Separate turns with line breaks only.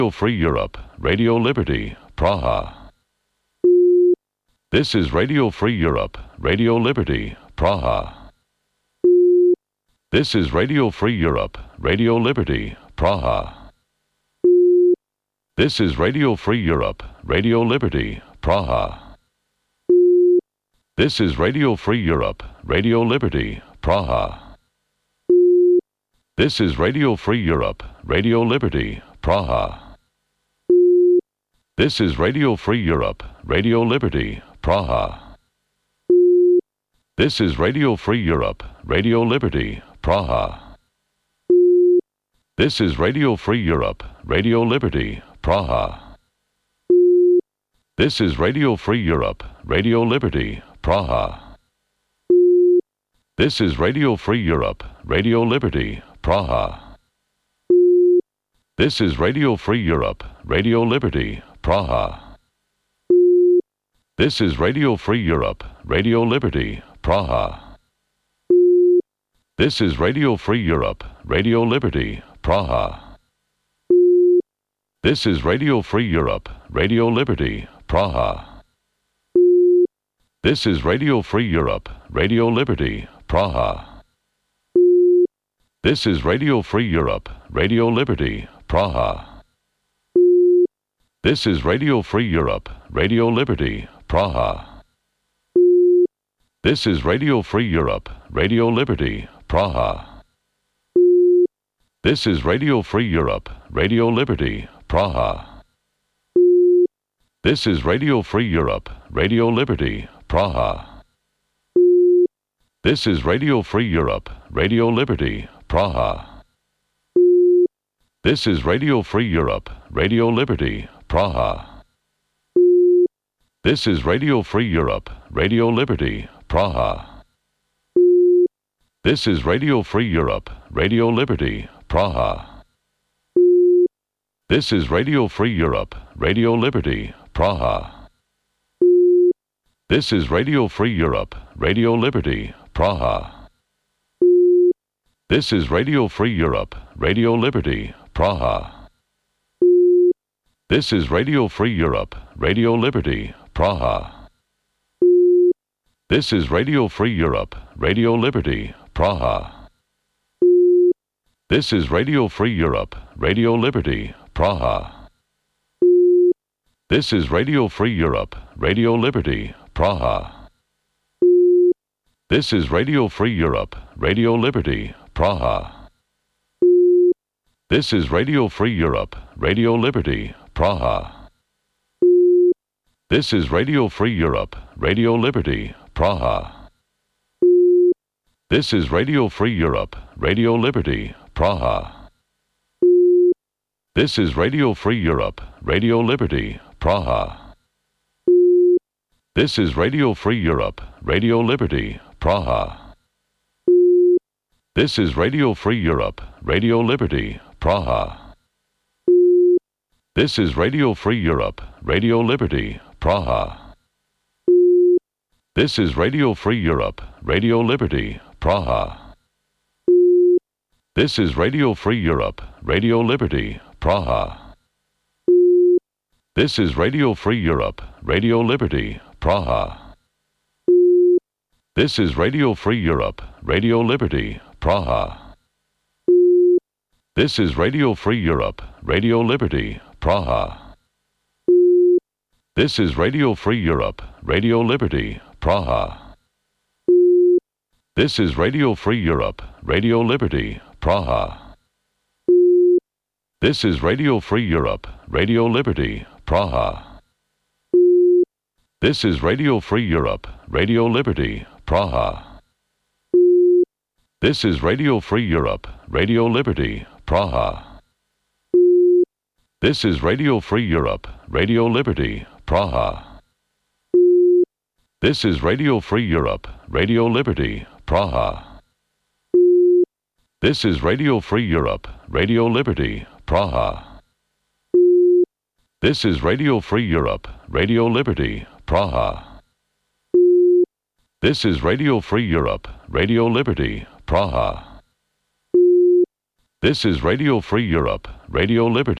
Free Europe, Radio Liberty, Praha. This is Radio Free Europe, Radio Liberty, Praha. This is Radio Free Europe, Radio Liberty, Praha. This is Radio Free Europe, Radio Liberty, Praha. This is Radio Free Europe, Radio Liberty, Praha. This is Radio Free Europe, Radio Liberty, Praha. This is Radio Free Europe, Radio Liberty, Praha. This is Radio Free Europe, Radio Liberty, Praha. This is Radio Free Europe, Radio Liberty, Praha. This is Radio Free Europe, Radio Liberty, Praha. This is Radio Free Europe, Radio Liberty, Praha. This is Radio Free Europe, Radio Liberty, Praha. This is Radio Free Europe, Radio Liberty, Praha. This is Radio Free Europe, Radio Liberty, Praha. This is Radio Free Europe, Radio Liberty, Praha. This is Radio Free Europe, Radio Liberty, Praha. This is Radio Free Europe, Radio Liberty, Praha. This is Radio Free Europe, Radio Liberty, Praha. This is Radio Free Europe, Radio Liberty, Praha. This is Radio Free Europe, Radio Liberty, Praha. This is Radio Free Europe, Radio Liberty, Praha. This is Radio Free Europe, Radio Liberty, Praha. This is Radio Free Europe, Radio Liberty, Praha. This is Radio Free Europe, Radio Liberty, Praha. This is Radio Free Europe, Radio Liberty, Praha. This is Radio Free Europe, Radio Liberty, Praha. This is Radio Free Europe, Radio Liberty, Praha. This is Radio Free Europe, Radio Liberty, Praha. This is Radio Free Europe, Radio Liberty, Praha. This is Radio Free Europe, Radio Liberty, Praha. This is Radio Free Europe, Radio Liberty, Praha. This is Radio Free Europe, Radio Liberty, Praha. This is Radio Free Europe, Radio Liberty, Praha. This is Radio Free Europe, Radio Liberty, Praha. This is Radio Free Europe, Radio Liberty, Praha. This is Radio Free Europe, Radio Liberty, Praha. This is Radio Free Europe, Radio Liberty, Praha. This is Radio Free Europe, Radio Liberty, Praha. This is Radio Free Europe, Radio Liberty, Praha. This is Radio Free Europe, Radio Liberty, Praha. This is Radio Free Europe, Radio Liberty, Praha. This is Radio Free Europe, Radio Liberty, Praha. This is Radio Free Europe, Radio Liberty, Praha. This is Radio Free Europe, Radio Liberty, Praha. This is Radio Free Europe, Radio Liberty, Praha. This is Radio Free Europe, Radio Liberty, Praha. This is Radio Free Europe, Radio Liberty, Praha. This is Radio Free Europe, Radio Liberty, Praha. This is Radio Free Europe, Radio Liberty, Praha. This is Radio Free Europe, Radio Liberty, Praha. This is Radio Free Europe, Radio Liberty, Praha. This is Radio Free Europe, Radio Liberty, Praha. This is Radio Free Europe, Radio Liberty, Praha. This is Radio Free Europe, Radio Liberty, Praha. This is Radio Free Europe, Radio Liberty, Praha. This is Radio Free Europe, Radio Liberty,